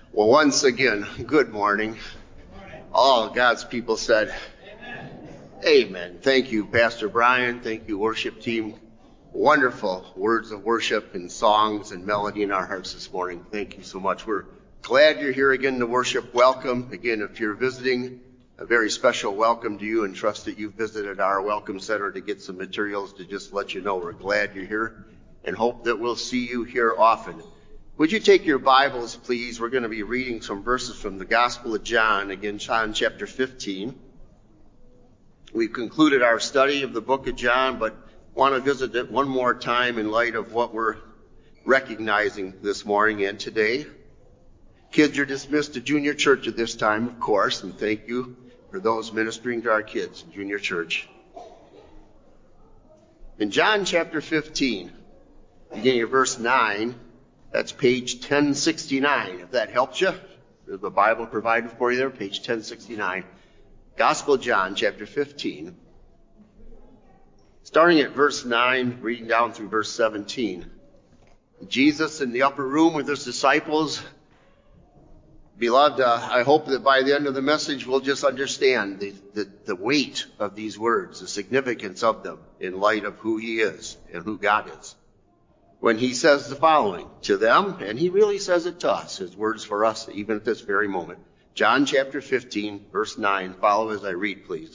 Well, once again, good morning. All God's people said, Amen. Thank you, Pastor Brian. Thank you, worship team. Wonderful words of worship and songs and melody in our hearts this morning. Thank you so much. We're glad you're here again to worship. Welcome. Again, if you're visiting, a very special welcome to you, and trust that you've visited our Welcome Center to get some materials to just let you know we're glad you're here and hope that we'll see you here often. Would you take your Bibles, please? We're going to be reading some verses from the Gospel of John, again, John chapter 15. We've concluded our study of the book of John, but want to visit it one more time in light of what we're recognizing this morning and today. Kids, you're dismissed to junior church at this time, of course, and thank you for those ministering to our kids in junior church. In John chapter 15, beginning of verse 9, that's page 1069, if that helps you. There's the Bible provided for you there, page 1069. Gospel of John, chapter 15. Starting at verse 9, reading down through verse 17. Jesus in the upper room with his disciples. Beloved, I hope that by the end of the message we'll just understand the weight of these words, the significance of them in light of who he is and who God is. When he says the following to them, and he really says it to us, his words for us even at this very moment. John chapter 15, verse 9, follow as I read, please.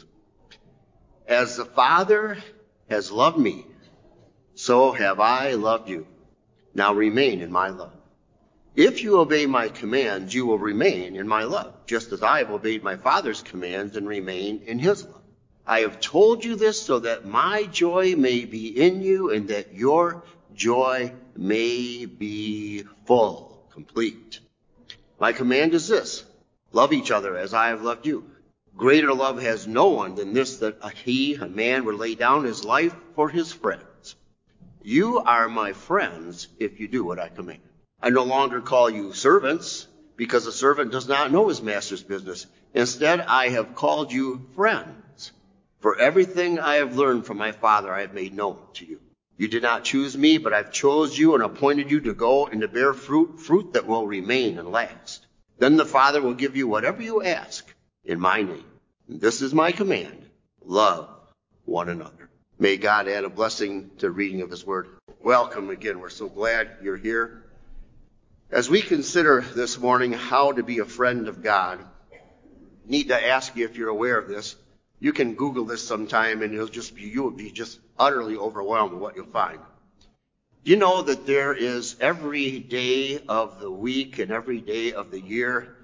As the Father has loved me, so have I loved you. Now remain in my love. If you obey my commands, you will remain in my love, just as I have obeyed my Father's commands and remain in his love. I have told you this so that my joy may be in you and that your joy may be full, complete. My command is this: love each other as I have loved you. Greater love has no one than this, that a man, would lay down his life for his friends. You are my friends if you do what I command. I no longer call you servants, because a servant does not know his master's business. Instead, I have called you friends. For everything I have learned from my Father I have made known to you. You did not choose me, but I've chose you and appointed you to go and to bear fruit that will remain and last. Then the Father will give you whatever you ask in my name. And this is my command: love one another. May God add a blessing to the reading of his word. Welcome again. We're so glad you're here. As we consider this morning how to be a friend of God, I need to ask you if you're aware of this. You can Google this sometime and you will be just utterly overwhelmed with what you'll find. You know that there is every day of the week and every day of the year,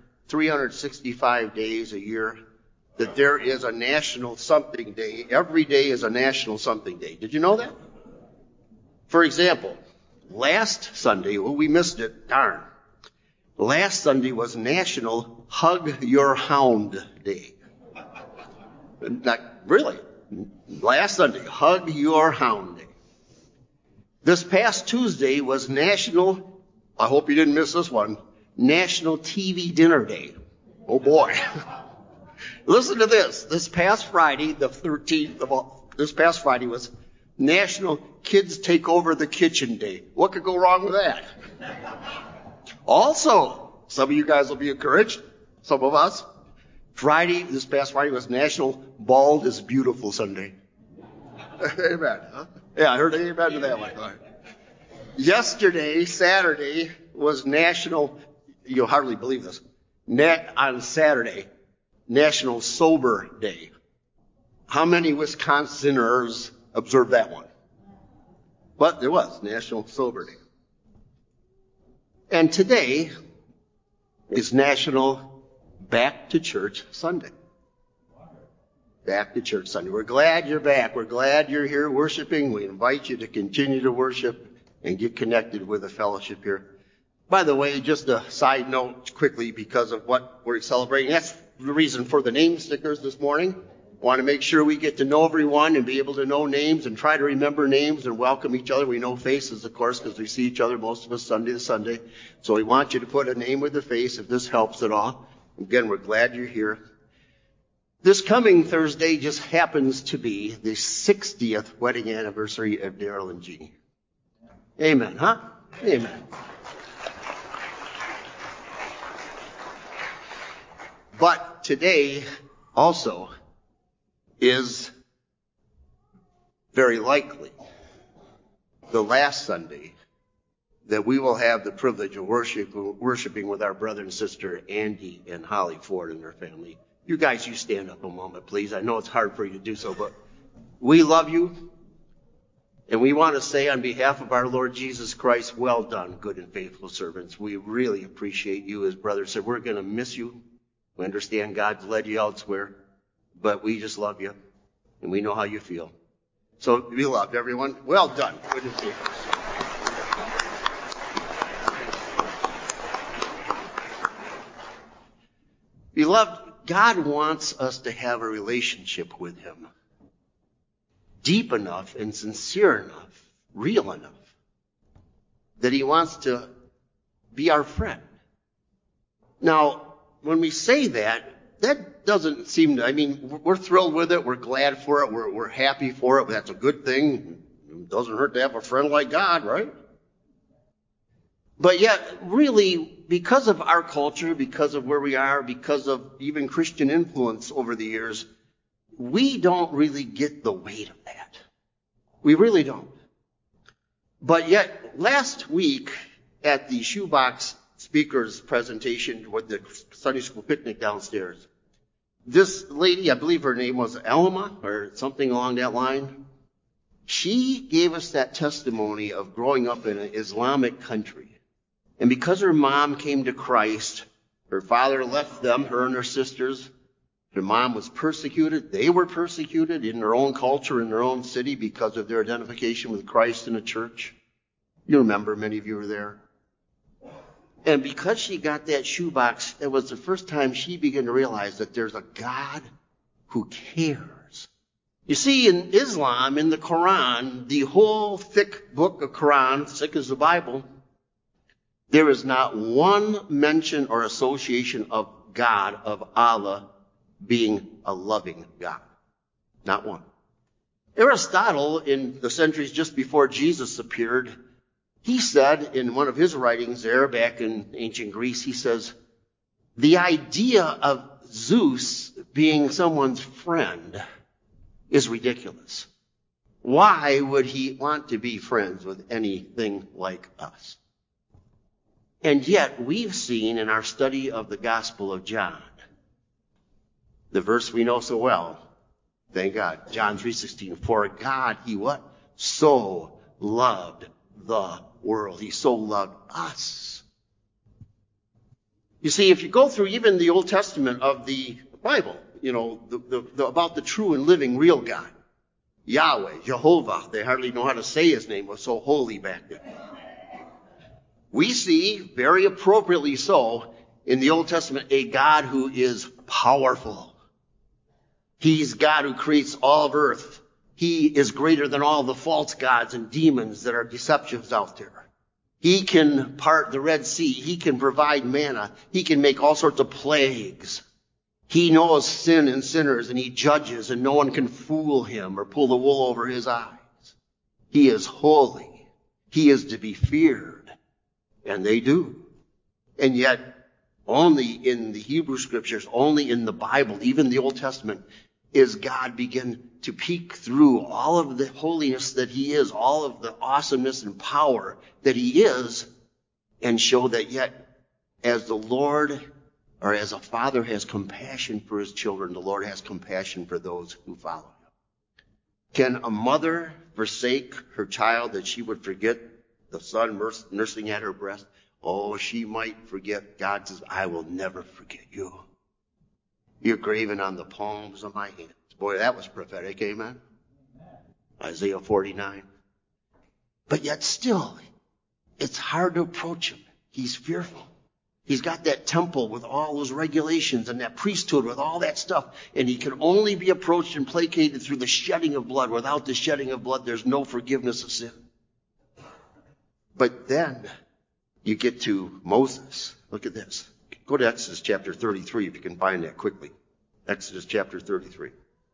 365 days a year, that there is a national something day. Every day is a national something day. Did you know that? For example, last Sunday, we missed it, darn. Last Sunday was National Hug Your Hound Day. Not really. Last Sunday, Hug Your Hound Day. This past Tuesday was National, I hope you didn't miss this one, National TV Dinner Day. Oh boy. Listen to this. This past Friday, the 13th this past Friday was National Kids Take Over the Kitchen Day. What could go wrong with that? Also, some of you guys will be encouraged, some of us. This past Friday was National Bald is Beautiful Sunday. Amen. Huh? Yeah, I heard an amen to that one. Right. Yesterday, Saturday, was National, you'll hardly believe this, on Saturday, National Sober Day. How many Wisconsiners observed that one? But there was National Sober Day. And today is National Back to Church Sunday. Back to Church Sunday. We're glad you're back. We're glad you're here worshiping. We invite you to continue to worship and get connected with the fellowship here. By the way, just a side note quickly, because of what we're celebrating. That's the reason for the name stickers this morning. Want to make sure we get to know everyone and be able to know names and try to remember names and welcome each other. We know faces, of course, because we see each other, most of us, Sunday to Sunday. So we want you to put a name with a face if this helps at all. Again, we're glad you're here. This coming Thursday just happens to be the 60th wedding anniversary of Daryl and Jeannie. Amen, huh? Amen. But today also is very likely the last Sunday that we will have the privilege of worshiping with our brother and sister Andy and Holly Ford and their family. You guys, you stand up a moment, please. I know it's hard for you to do so, but we love you. And we want to say on behalf of our Lord Jesus Christ, well done, good and faithful servants. We really appreciate you as brothers. So we're going to miss you. We understand God's led you elsewhere, but we just love you, and we know how you feel. So be loved, everyone. Well done, good and faithful servants. Beloved, God wants us to have a relationship with him. Deep enough and sincere enough, real enough, that he wants to be our friend. Now, when we say that, that doesn't seem to, we're thrilled with it, we're glad for it, we're happy for it, that's a good thing. It doesn't hurt to have a friend like God, right? But yet, really, because of our culture, because of where we are, because of even Christian influence over the years, we don't really get the weight of that. We really don't. But yet, last week at the Shoebox speaker's presentation with the Sunday school picnic downstairs, this lady, I believe her name was Elma or something along that line, she gave us that testimony of growing up in an Islamic country. And because her mom came to Christ, her father left them, her and her sisters. Their mom was persecuted. They were persecuted in their own culture, in their own city, because of their identification with Christ in the church. You remember, many of you were there. And because she got that shoebox, it was the first time she began to realize that there's a God who cares. You see, in Islam, in the Quran, the whole thick book of Quran, thick as the Bible, there is not one mention or association of God, of Allah, being a loving God. Not one. Aristotle, in the centuries just before Jesus appeared, he said in one of his writings there back in ancient Greece, he says, the idea of Zeus being someone's friend is ridiculous. Why would he want to be friends with anything like us? And yet we've seen in our study of the Gospel of John, the verse we know so well, thank God, John 3:16, for God, he what? So loved the world. He so loved us. You see, if you go through even the Old Testament of the Bible, about the true and living real God, Yahweh, Jehovah, they hardly know how to say his name, was so holy back then. We see, very appropriately so, in the Old Testament, a God who is powerful. He's God who creates all of earth. He is greater than all the false gods and demons that are deceptions out there. He can part the Red Sea. He can provide manna. He can make all sorts of plagues. He knows sin and sinners, and he judges, and no one can fool him or pull the wool over his eyes. He is holy. He is to be feared. And they do. And yet, only in the Hebrew scriptures, only in the Bible, even the Old Testament, is God begin to peek through all of the holiness that he is, all of the awesomeness and power that he is, and show that yet, as the Lord, or as a father has compassion for his children, the Lord has compassion for those who follow him. Can a mother forsake her child that she would forget the son nursing at her breast? Oh, she might forget. God says, I will never forget you. You're graven on the palms of my hands. Boy, that was prophetic, amen? Isaiah 49. But yet still, it's hard to approach him. He's fearful. He's got that temple with all those regulations and that priesthood with all that stuff. And he can only be approached and placated through the shedding of blood. Without the shedding of blood, there's no forgiveness of sin. But then you get to Moses. Look at this. Go to Exodus chapter 33 if you can find that quickly. Exodus chapter 33.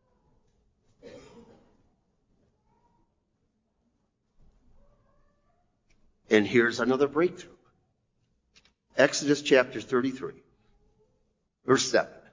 And here's another breakthrough. Exodus chapter 33, verse 7.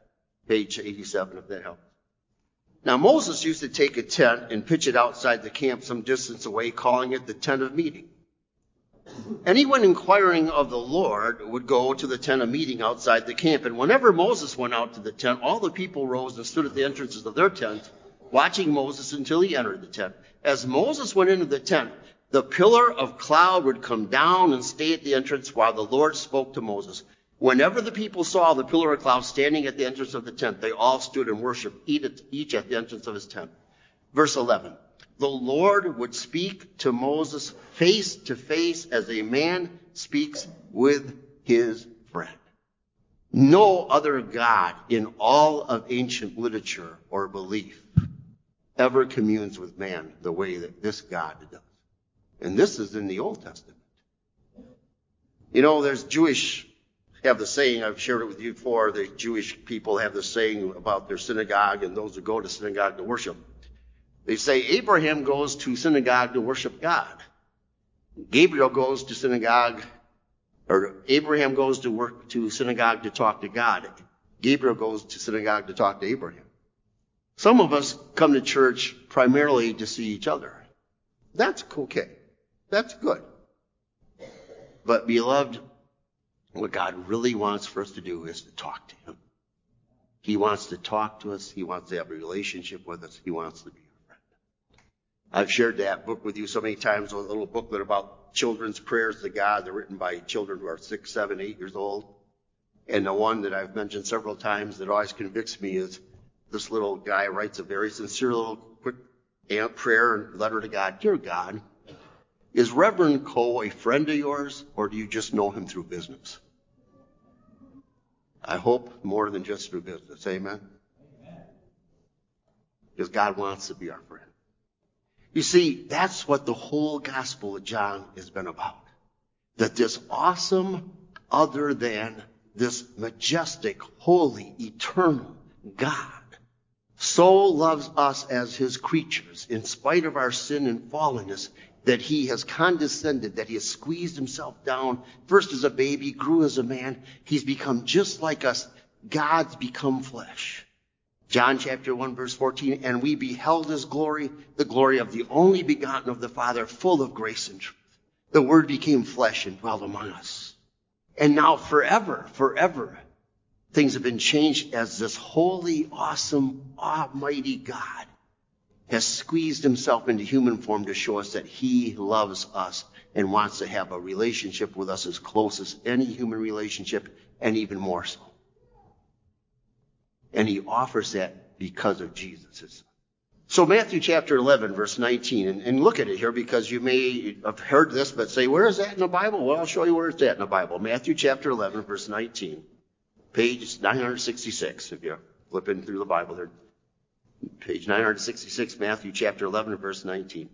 Page 87, if that helps. Now, Moses used to take a tent and pitch it outside the camp some distance away, calling it the tent of meeting. Anyone inquiring of the Lord would go to the tent of meeting outside the camp. And whenever Moses went out to the tent, all the people rose and stood at the entrances of their tent, watching Moses until he entered the tent. As Moses went into the tent, the pillar of cloud would come down and stay at the entrance while the Lord spoke to Moses. Whenever the people saw the pillar of cloud standing at the entrance of the tent, they all stood and worshiped, each at the entrance of his tent. Verse 11. The Lord would speak to Moses face to face as a man speaks with his friend. No other God in all of ancient literature or belief ever communes with man the way that this God does. And this is in the Old Testament. You know, there's Jewish have the saying, I've shared it with you before, the Jewish people have the saying about their synagogue and those who go to synagogue to worship. They say Abraham goes to synagogue to worship God. Gabriel goes to synagogue, or Abraham goes to synagogue to talk to God. Gabriel goes to synagogue to talk to Abraham. Some of us come to church primarily to see each other. That's okay. That's good. But beloved, what God really wants for us to do is to talk to him. He wants to talk to us. He wants to have a relationship with us. He wants to be our friend. I've shared that book with you so many times, a little booklet about children's prayers to God. They're written by children who are 6, 7, 8 years old. And the one that I've mentioned several times that always convicts me is this little guy writes a very sincere little quick prayer and letter to God. Dear God, is Reverend Coe a friend of yours, or do you just know him through business? I hope more than just through business. Amen? Because God wants to be our friend. You see, that's what the whole Gospel of John has been about. That this awesome, other than, this majestic, holy, eternal God so loves us as his creatures in spite of our sin and fallenness, that he has condescended, that he has squeezed himself down, first as a baby, grew as a man. He's become just like us. God's become flesh. John chapter 1, verse 14, and we beheld his glory, the glory of the only begotten of the Father, full of grace and truth. The Word became flesh and dwelt among us. And now forever, things have been changed as this holy, awesome, almighty God has squeezed himself into human form to show us that he loves us and wants to have a relationship with us as close as any human relationship, and even more so. And he offers that because of Jesus. So Matthew chapter 11, verse 19, and look at it here because you may have heard this, but say, where is that in the Bible? Well, I'll show you where it's at in the Bible. Matthew chapter 11, verse 19, page 966, if you're flipping through the Bible there. Page 966, Matthew chapter 11, verse 19.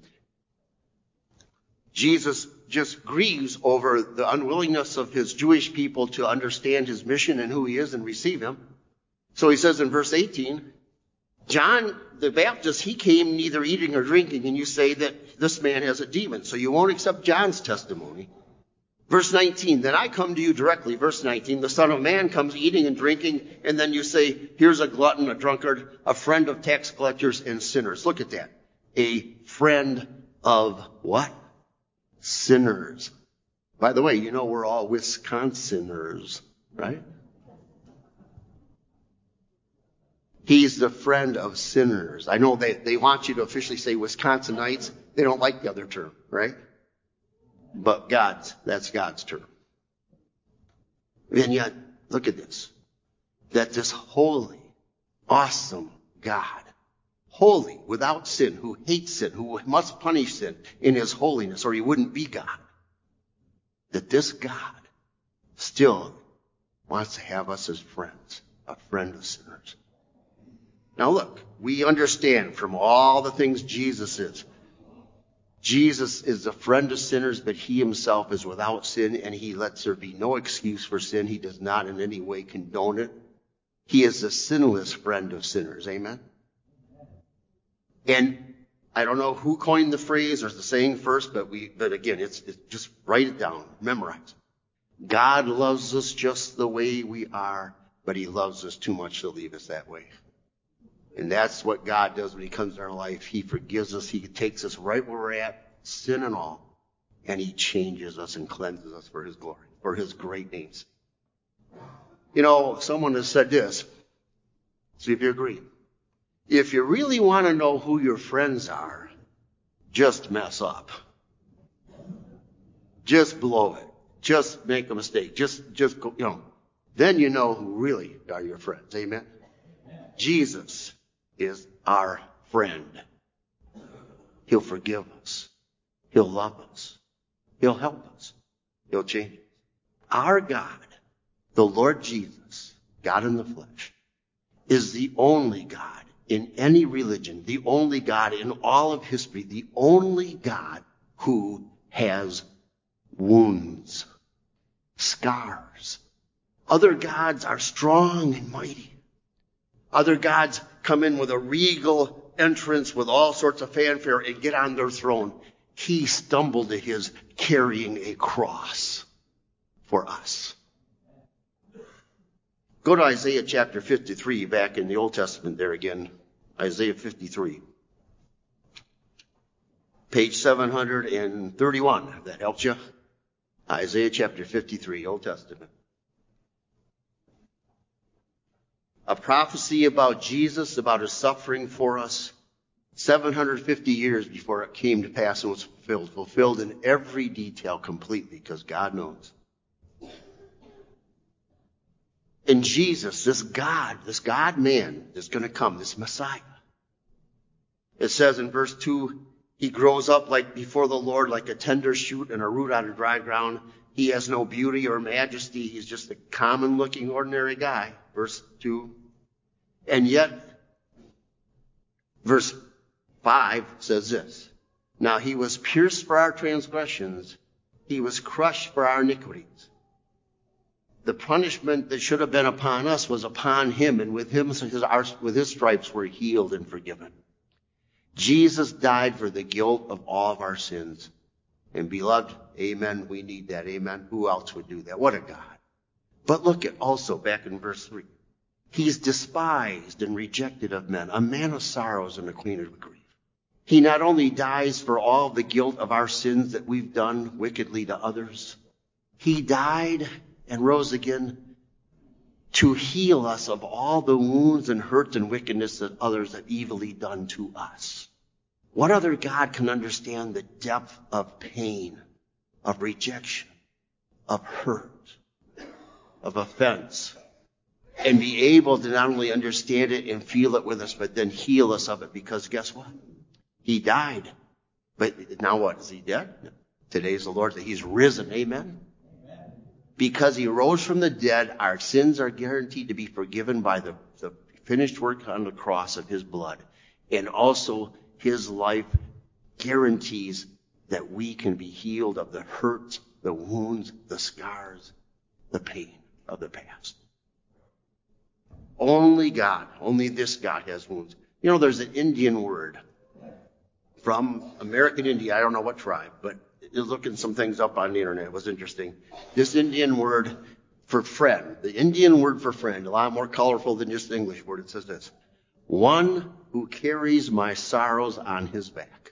Jesus just grieves over the unwillingness of his Jewish people to understand his mission and who he is and receive him. So he says in verse 18, John the Baptist, he came neither eating or drinking, and you say that this man has a demon. So you won't accept John's testimony. Verse 19, then I come to you directly. Verse 19, the Son of Man comes eating and drinking, and then you say, here's a glutton, a drunkard, a friend of tax collectors and sinners. Look at that. A friend of what? Sinners. By the way, you know we're all Wisconsiners, right? He's the friend of sinners. I know they want you to officially say Wisconsinites. They don't like the other term, right? But that's God's term. And yet, look at this. That this holy, awesome God, holy, without sin, who hates sin, who must punish sin in his holiness, or he wouldn't be God. That this God still wants to have us as friends, a friend of sinners. Now look, we understand from all the things Jesus is. Jesus is a friend of sinners, but he himself is without sin, and he lets there be no excuse for sin. He does not in any way condone it. He is a sinless friend of sinners. Amen? And I don't know who coined the phrase or the saying first, but again, it's just write it down, memorize it. God loves us just the way we are, but he loves us too much to leave us that way. And that's what God does when he comes in our life. He forgives us. He takes us right where we're at, sin and all, and he changes us and cleanses us for his glory, for his great names. You know, someone has said this. See if you agree. If you really want to know who your friends are, just mess up. Just blow it. Just make a mistake. Just go, then you know who really are your friends. Amen? Jesus is our friend. He'll forgive us. He'll love us. He'll help us. He'll change us. Our God, the Lord Jesus, God in the flesh, is the only God in any religion, the only God in all of history, the only God who has wounds, scars. Other gods are strong and mighty. Other gods come in with a regal entrance with all sorts of fanfare and get on their throne. He stumbled to his carrying a cross for us. Go to Isaiah chapter 53, back in the Old Testament there again. Isaiah 53. Page 731, if that helps you. Isaiah chapter 53, Old Testament. A prophecy about Jesus, about his suffering for us, 750 years before it came to pass and was fulfilled in every detail completely, because God knows. And Jesus, this God-man is going to come, this Messiah. It says in verse 2, he grows up like before the Lord, like a tender shoot and a root out of dry ground. He has no beauty or majesty. He's just a common-looking, ordinary guy. Verse 2. And yet, verse 5 says this. Now he was pierced for our transgressions. He was crushed for our iniquities. The punishment that should have been upon us was upon him, and with his stripes we're healed and forgiven. Jesus died for the guilt of all of our sins. And beloved, amen, we need that, amen. Who else would do that? What a God. But look at also back in verse 3. He's despised and rejected of men, a man of sorrows and acquainted with grief. He not only dies for all the guilt of our sins that we've done wickedly to others, he died and rose again to heal us of all the wounds and hurts and wickedness that others have evilly done to us. What other God can understand the depth of pain, of rejection, of hurt, of offense, and be able to not only understand it and feel it with us, but then heal us of it? Because guess what? He died. But now what? Is he dead? No. Today's the Lord that he's risen. Amen? Amen. Because he rose from the dead, our sins are guaranteed to be forgiven by the finished work on the cross of his blood. And also his life guarantees that we can be healed of the hurts, the wounds, the scars, the pain of the past. Only God, only this God has wounds. You know, there's an Indian word from American India. I don't know what tribe, but looking some things up on the internet. It was interesting. This Indian word for friend, the Indian word for friend, a lot more colorful than just the English word. It says this: one who carries my sorrows on his back.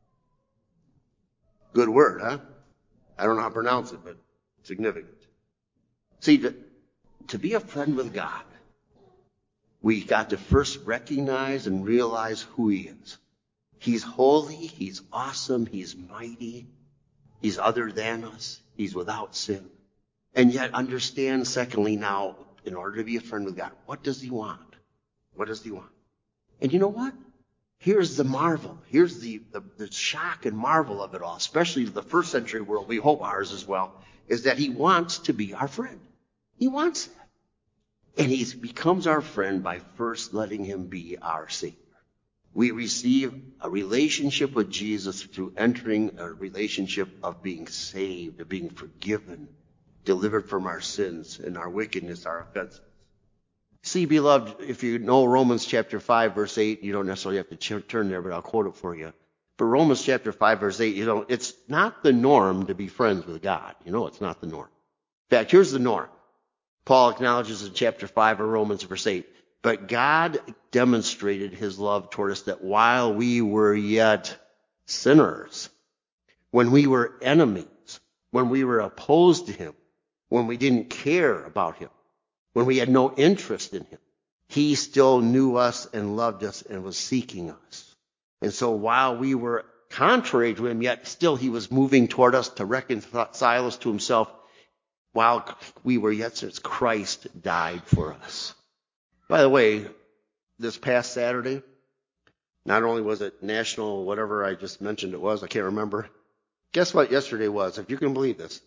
Good word, huh? I don't know how to pronounce it, but significant. See, to be a friend with God, we got to first recognize and realize who he is. He's holy, he's awesome, he's mighty, he's other than us, he's without sin. And yet understand, secondly, now, in order to be a friend with God, what does he want? What does he want? And you know what? Here's the marvel. Here's the shock and marvel of it all, especially to the first century world, we hope ours as well, is that he wants to be our friend. He wants that. And he becomes our friend by first letting him be our Savior. We receive a relationship with Jesus through entering a relationship of being saved, of being forgiven, delivered from our sins and our wickedness, our offenses. See, beloved, if you know Romans chapter 5, verse 8, you don't necessarily have to turn there, but I'll quote it for you. But Romans chapter 5, verse 8, it's not the norm to be friends with God. It's not the norm. In fact, here's the norm. Paul acknowledges in chapter 5 of Romans verse 8, but God demonstrated his love toward us that while we were yet sinners, when we were enemies, when we were opposed to him, when we didn't care about him, when we had no interest in him, he still knew us and loved us and was seeking us. And so while we were contrary to him, yet still he was moving toward us to reconcile us to himself. While we were yet sinners, Christ died for us. By the way, this past Saturday, not only was it national, whatever I just mentioned it was, I can't remember. Guess what yesterday was? If you can believe this,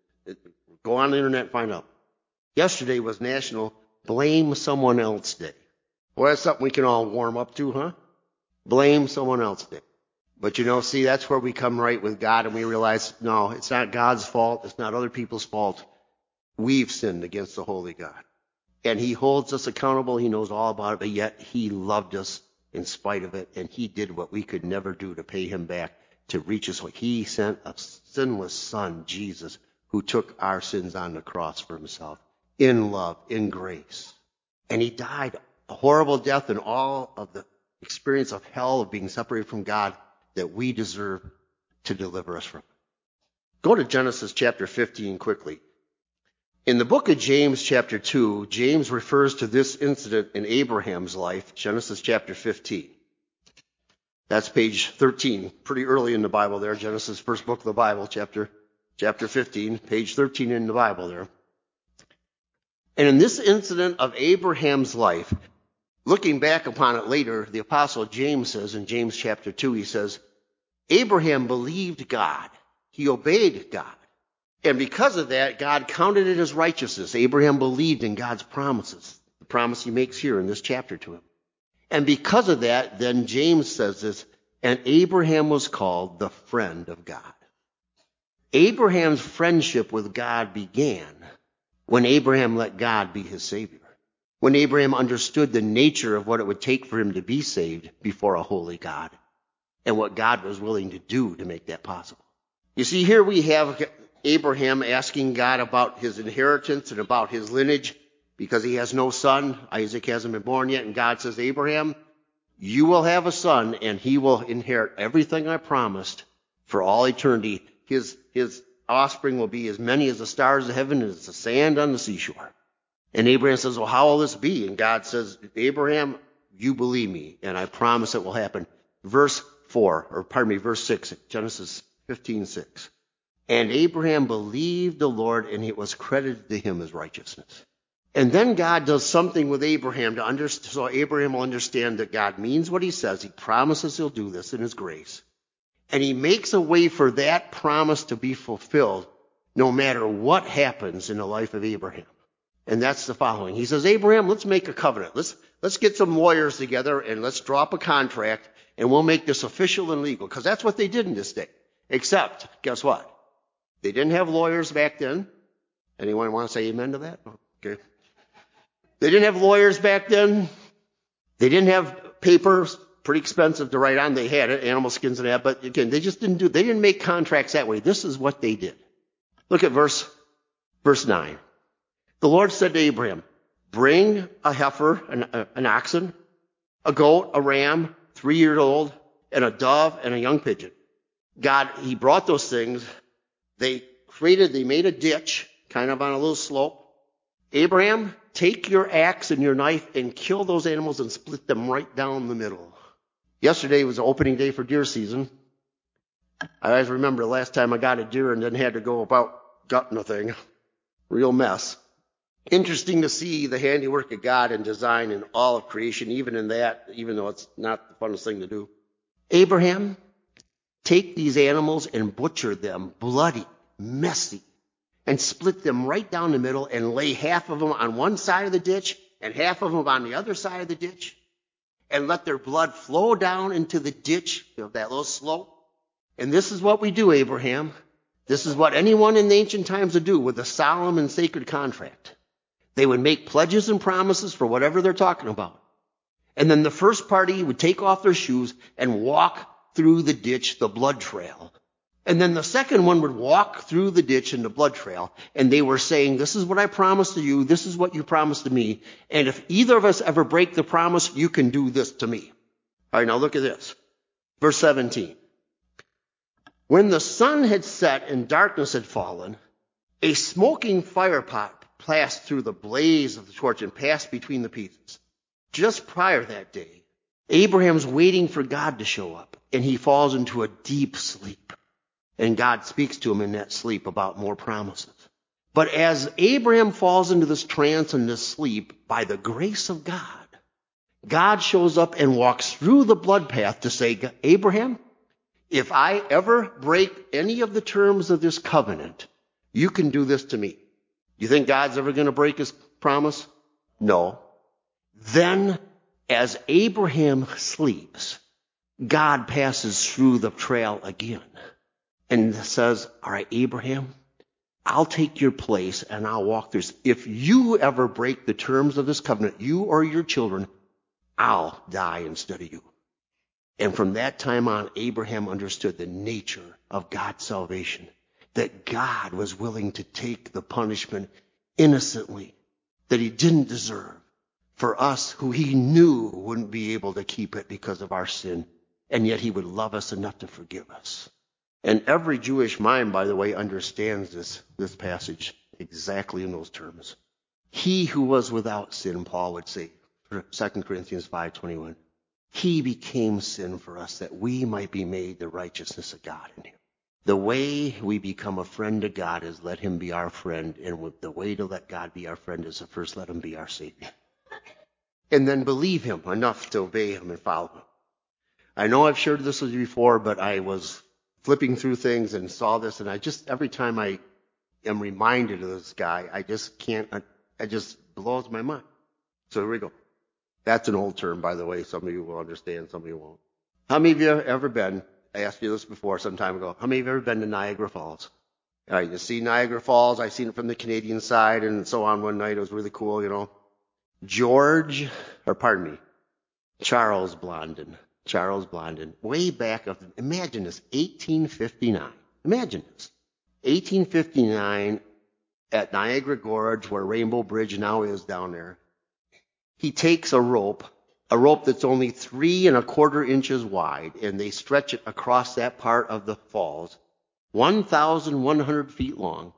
go on the internet and find out. Yesterday was National Blame Someone Else Day. Well, that's something we can all warm up to, huh? Blame Someone Else Day. But see, that's where we come right with God and we realize, no, it's not God's fault. It's not other people's fault. We've sinned against the holy God. And he holds us accountable. He knows all about it, but yet he loved us in spite of it. And he did what we could never do to pay him back, to reach us. He sent a sinless son, Jesus, who took our sins on the cross for himself in love, in grace. And he died a horrible death and all of the experience of hell of being separated from God that we deserve to deliver us from. Go to Genesis chapter 15 quickly. In the book of James chapter 2, James refers to this incident in Abraham's life, Genesis chapter 15. That's page 13, pretty early in the Bible there, Genesis, first book of the Bible, chapter 15, page 13 in the Bible there. And in this incident of Abraham's life, looking back upon it later, the apostle James says in James chapter 2, he says, Abraham believed God. He obeyed God. And because of that, God counted it as righteousness. Abraham believed in God's promises, the promise he makes here in this chapter to him. And because of that, then James says this, and Abraham was called the friend of God. Abraham's friendship with God began when Abraham let God be his Savior. When Abraham understood the nature of what it would take for him to be saved before a holy God and what God was willing to do to make that possible. You see, here we have Abraham asking God about his inheritance and about his lineage because he has no son. Isaac hasn't been born yet. And God says, Abraham, you will have a son and he will inherit everything I promised for all eternity. His offspring will be as many as the stars of heaven and as the sand on the seashore. And Abraham says, well, how will this be? And God says, Abraham, you believe me, and I promise it will happen. Verse 6, Genesis 15:6. And Abraham believed the Lord, and it was credited to him as righteousness. And then God does something with Abraham so Abraham will understand that God means what he says. He promises he'll do this in his grace. And he makes a way for that promise to be fulfilled no matter what happens in the life of Abraham. And that's the following. He says, Abraham, let's make a covenant. Let's get some lawyers together and let's draw up a contract and we'll make this official and legal. Because that's what they did in this day. Except, guess what? They didn't have lawyers back then. Anyone want to say amen to that? Okay. They didn't have lawyers back then. They didn't have papers, pretty expensive to write on. They had it, animal skins and that. But again, they didn't make contracts that way. This is what they did. Look at verse 9. The Lord said to Abraham, bring a heifer, an oxen, a goat, a ram, 3 years old, and a dove and a young pigeon. He brought those things. They made a ditch kind of on a little slope. Abraham, take your axe and your knife and kill those animals and split them right down the middle. Yesterday was the opening day for deer season. I always remember the last time I got a deer and then had to go about gutting the thing. Real mess. Interesting to see the handiwork of God and design in all of creation, even in that, even though it's not the funnest thing to do. Abraham, take these animals and butcher them, bloody, messy, and split them right down the middle and lay half of them on one side of the ditch and half of them on the other side of the ditch and let their blood flow down into the ditch of that little slope. And this is what we do, Abraham. This is what anyone in the ancient times would do with a solemn and sacred contract. They would make pledges and promises for whatever they're talking about. And then the first party would take off their shoes and walk through the ditch, the blood trail. And then the second one would walk through the ditch in the blood trail, and they were saying, this is what I promised to you, this is what you promised to me, and if either of us ever break the promise, you can do this to me. All right, now look at this. Verse 17. When the sun had set and darkness had fallen, a smoking firepot passed through the blaze of the torch and passed between the pieces. Just prior that day, Abraham's waiting for God to show up, and he falls into a deep sleep. And God speaks to him in that sleep about more promises. But as Abraham falls into this trance and this sleep, by the grace of God, God shows up and walks through the blood path to say, Abraham, if I ever break any of the terms of this covenant, you can do this to me. You think God's ever going to break his promise? No. Then, as Abraham sleeps, God passes through the trail again and says, all right, Abraham, I'll take your place and I'll walk through. If you ever break the terms of this covenant, you or your children, I'll die instead of you. And from that time on, Abraham understood the nature of God's salvation, that God was willing to take the punishment innocently, that he didn't deserve, for us who he knew wouldn't be able to keep it because of our sin, and yet he would love us enough to forgive us. And every Jewish mind, by the way, understands this passage exactly in those terms. He who was without sin, Paul would say, 2 Corinthians 5:21, he became sin for us that we might be made the righteousness of God in him. The way we become a friend to God is let him be our friend, and the way to let God be our friend is to first let him be our Savior. And then believe him enough to obey him and follow him. I know I've shared this with you before, but I was flipping through things and saw this, and every time I am reminded of this guy, it just blows my mind. So here we go. That's an old term, by the way. Some of you will understand, some of you won't. How many of you have ever been, I asked you this before some time ago, how many of you have ever been to Niagara Falls? All right, you see Niagara Falls. I've seen it from the Canadian side and so on one night. It was really cool, you know. Charles Blondin, way back imagine this, 1859. Imagine this. 1859 at Niagara Gorge, where Rainbow Bridge now is down there. He takes a rope that's only 3 1/4 inches wide, and they stretch it across that part of the falls, 1,100 feet long,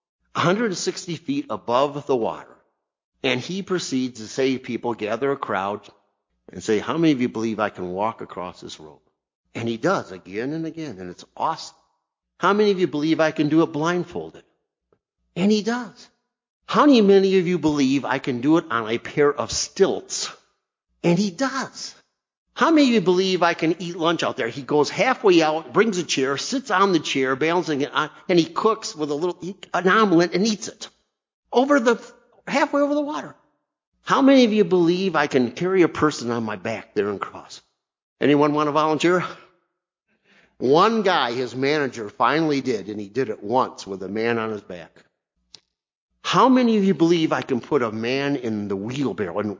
160 feet above the water. And he proceeds to say, people, gather a crowd and say, how many of you believe I can walk across this rope? And he does again and again, and it's awesome. How many of you believe I can do it blindfolded? And he does. How many of you believe I can do it on a pair of stilts? And he does. How many of you believe I can eat lunch out there? He goes halfway out, brings a chair, sits on the chair, balancing it on, and he cooks with an omelet and eats it halfway over the water. How many of you believe I can carry a person on my back there and cross? Anyone want to volunteer? One guy, his manager, finally did, and he did it once with a man on his back. How many of you believe I can put a man in the wheelbarrow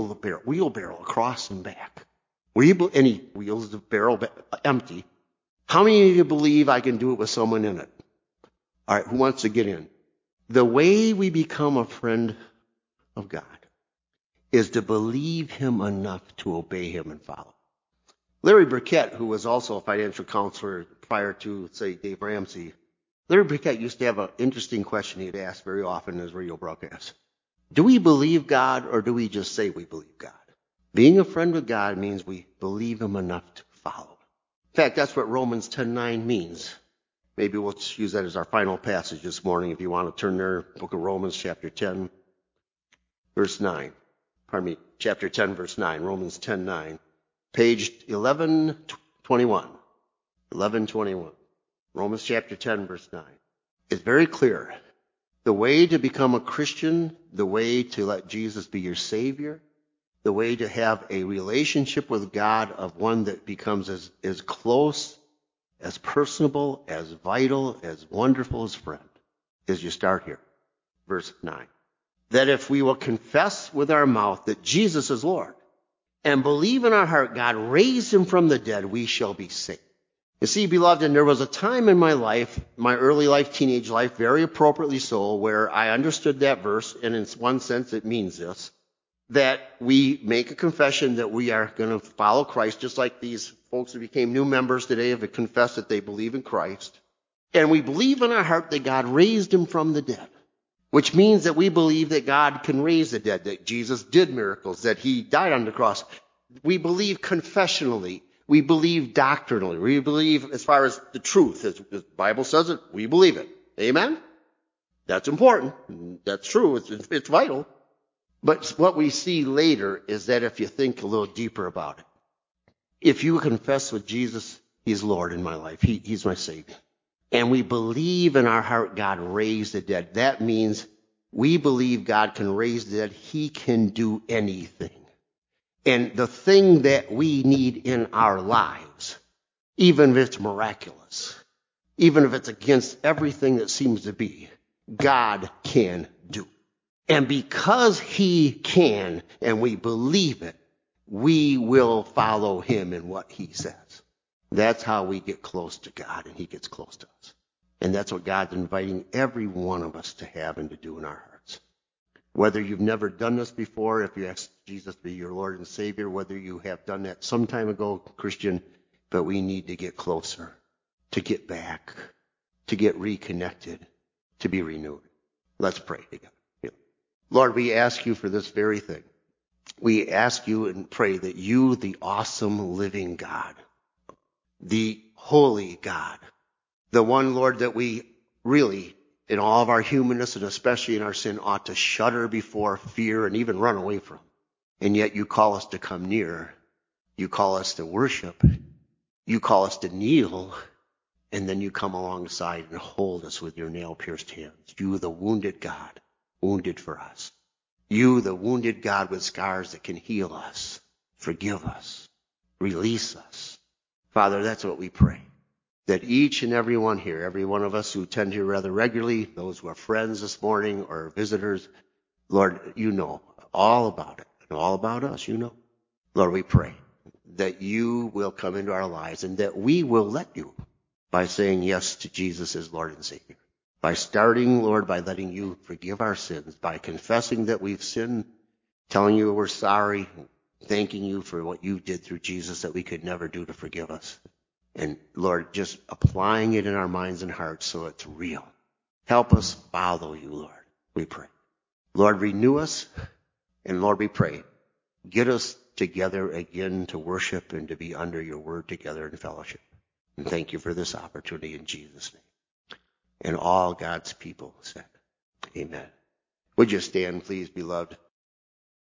across and back? And he wheels the barrel empty. How many of you believe I can do it with someone in it? All right, who wants to get in? The way we become a friend of God is to believe him enough to obey him and follow. Larry Burkett, who was also a financial counselor prior to, say, Dave Ramsey, Larry Burkett used to have an interesting question he'd ask very often in his radio broadcast. Do we believe God, or do we just say we believe God? Being a friend with God means we believe him enough to follow. In fact, that's what Romans 10:9 means. Maybe we'll just use that as our final passage this morning. If you want to turn there, book of Romans chapter 10, verse 9. Chapter 10, verse 9, Romans 10:9. Page 1121. 1121. Romans chapter 10, verse 9. It's very clear. The way to become a Christian, the way to let Jesus be your Savior, the way to have a relationship with God of one that becomes as close, as personable, as vital, as wonderful as friend, is you start here. Verse 9. That if we will confess with our mouth that Jesus is Lord and believe in our heart God raised him from the dead, we shall be saved. You see, beloved, and there was a time in my life, my early life, teenage life, very appropriately so, where I understood that verse, and in one sense it means this, that we make a confession that we are going to follow Christ, just like these folks who became new members today have confessed that they believe in Christ. And we believe in our heart that God raised him from the dead, which means that we believe that God can raise the dead, that Jesus did miracles, that he died on the cross. We believe confessionally. We believe doctrinally. We believe as far as the truth, as the Bible says it, we believe it. Amen? That's important. That's true. It's vital. But what we see later is that if you think a little deeper about it, if you confess with Jesus, he's Lord in my life, he's my Savior, and we believe in our heart God raised the dead, that means we believe God can raise the dead. He can do anything. And the thing that we need in our lives, even if it's miraculous, even if it's against everything that seems to be, God can do. And because he can, and we believe it, we will follow him in what he says. That's how we get close to God, and he gets close to us. And that's what God's inviting every one of us to have and to do in our hearts. Whether you've never done this before, if you ask Jesus to be your Lord and Savior, whether you have done that some time ago, Christian, but we need to get closer, to get back, to get reconnected, to be renewed. Let's pray together. Lord, we ask you for this very thing. We ask you and pray that you, the awesome living God, the holy God, the one, Lord, that we really, in all of our humanness and especially in our sin, ought to shudder before, fear, and even run away from. And yet you call us to come near. You call us to worship. You call us to kneel. And then you come alongside and hold us with your nail-pierced hands. You, the wounded God, wounded for us. You, the wounded God with scars that can heal us, forgive us, release us. Father, that's what we pray. That each and every one here, every one of us who attend here rather regularly, those who are friends this morning or visitors, Lord, you know all about it and all about us, you know. Lord, we pray that you will come into our lives and that we will let you by saying yes to Jesus as Lord and Savior. By starting, Lord, by letting you forgive our sins, by confessing that we've sinned, telling you we're sorry, thanking you for what you did through Jesus that we could never do to forgive us. And Lord, just applying it in our minds and hearts so it's real. Help us follow you, Lord, we pray. Lord, renew us, and Lord, we pray, get us together again to worship and to be under your word together in fellowship. And thank you for this opportunity in Jesus' name. And all God's people said, amen. Would you stand, please, beloved?